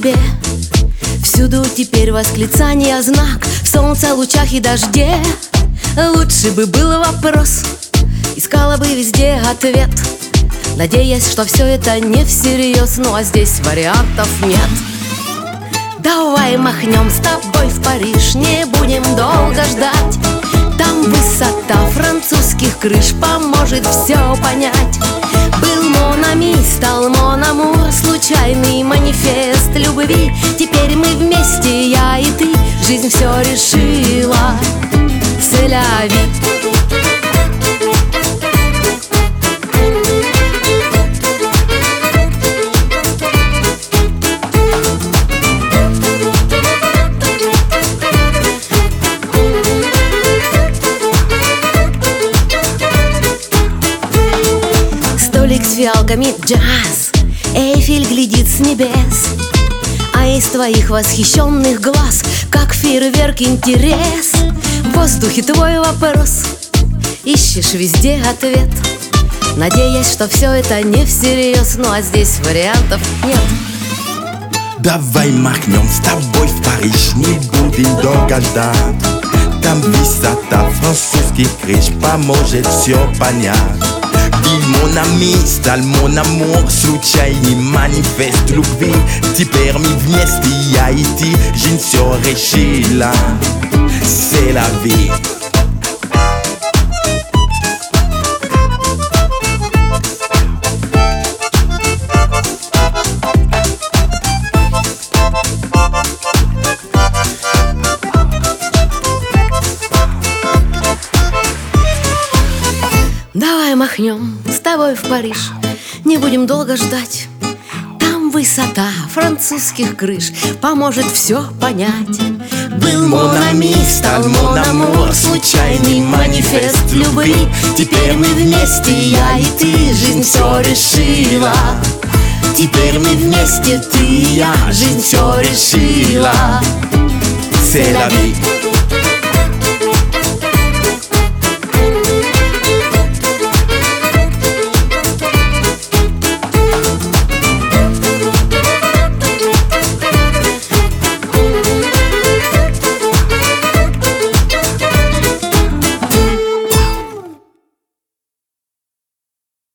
небе. Всюду теперь восклицание, знак в солнце, лучах и дожде. Лучше бы был вопрос, искала бы везде ответ, надеясь, что все это не всерьез. Ну а здесь вариантов нет. Давай махнем с тобой в Париж, не будем долго ждать. Там высота французских крыш поможет все понять. Был Мон Ами, стал Мон Амур, случайный манифест любви. Теперь мы вместе, я и ты, жизнь все решила. C'est la vie. Столик с фиалками, джаз, Эйфель глядит с небес, а из твоих восхищенных глаз, как фейерверк, интерес. В воздухе твой вопрос, ищешь везде ответ, надеясь, что все это не всерьез. Ну а здесь вариантов нет. Давай махнем с тобой в Париж, не будем долго ждать. Там высота французских крыш поможет все понять. Был Мон Ами, стал Мон Амур, случайный манифест любви. Теперь мы вместе, я и ты, жизнь все решила. C'est la vie. Давай махнем с тобой в Париж, не будем долго ждать. Там высота французских крыш поможет все понять. Был Мон Ами, стал Мон Амур, случайный манифест любви. Теперь мы вместе, я и ты, жизнь все решила. Теперь мы вместе, ты и я, жизнь все решила. C'est la vie.